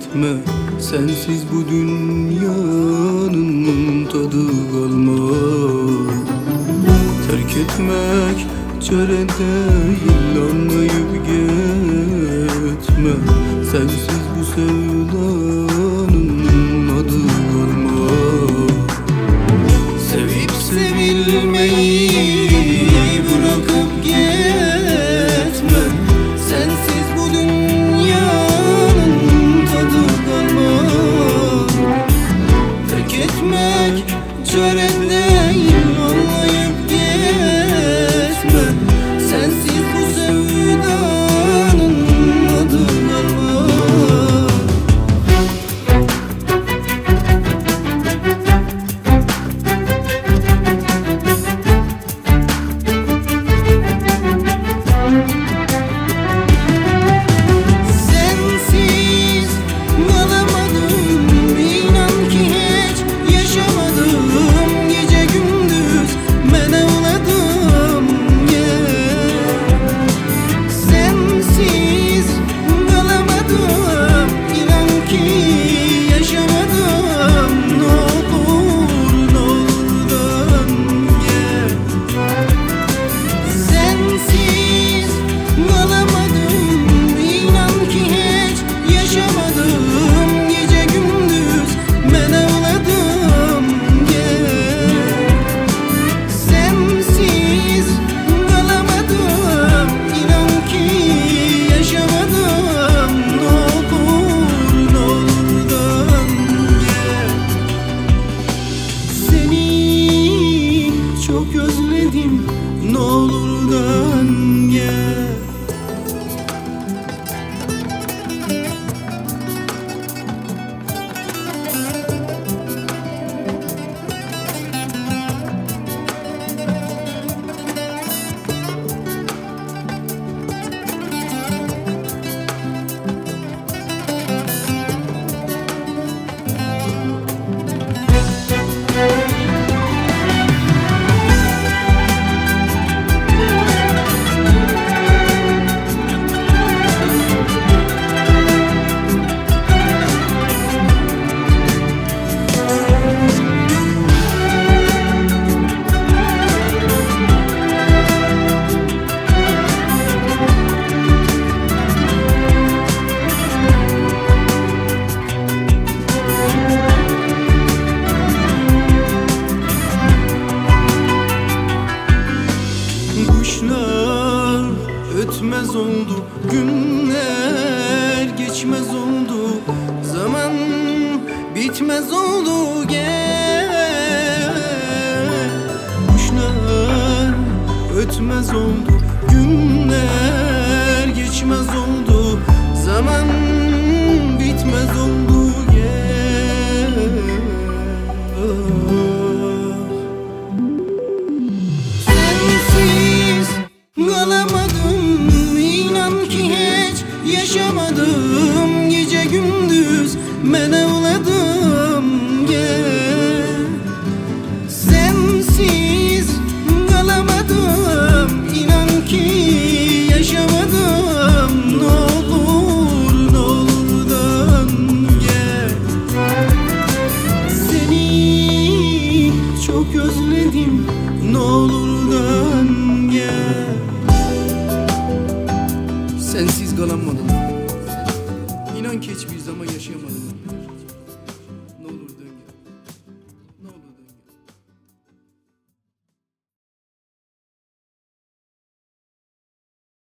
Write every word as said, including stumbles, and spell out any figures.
gitme. Sensiz bu dünyanın tadı kalmaz. Terk etmek çare değil, anlayıp gitme. Sensiz bu sevdanın adı kalmaz. Sevip sevilmeyi bırakıp gitme. Sensiz bu dünyanın tadı kalmaz. Terk etmek çare değil, anlayıp gitme. Sensiz bu sevdanın adı kalmaz. Sensiz kalamadım, inan ki hiç yaşamadım. Gece gündüz ben ağladım, yeah. Sensiz kalamadım, inan ki yaşamadım. Ne olur ne olur dön, yeah. Sensiz kalamadım, inan ki hiç yaşamadım. Gece gündüz ben ağladım, yeah. Sensiz kalamadım, inan ki yaşamadım. Ne olur ne olur dön, yeah. Seni çok özledim, ne olur dön, yeah. Kuşlar ötmez oldu, günler geçmez oldu, zaman bitmez oldu, gel. Kuşlar ötmez oldu, günler geçmez oldu, zaman bitmez oldu, gel. Sensiz kalamadım, inan ki hiç yaşamadım. Gece gündüz ben ağladım, yeah. Sensiz kalamadım, inan ki yaşamadım. Ne olur ne olur dön, yeah. Seni çok özledim, ne olur dön, yeah. Sensiz kalamadım, İnan ki hiçbir zaman yaşayamadım.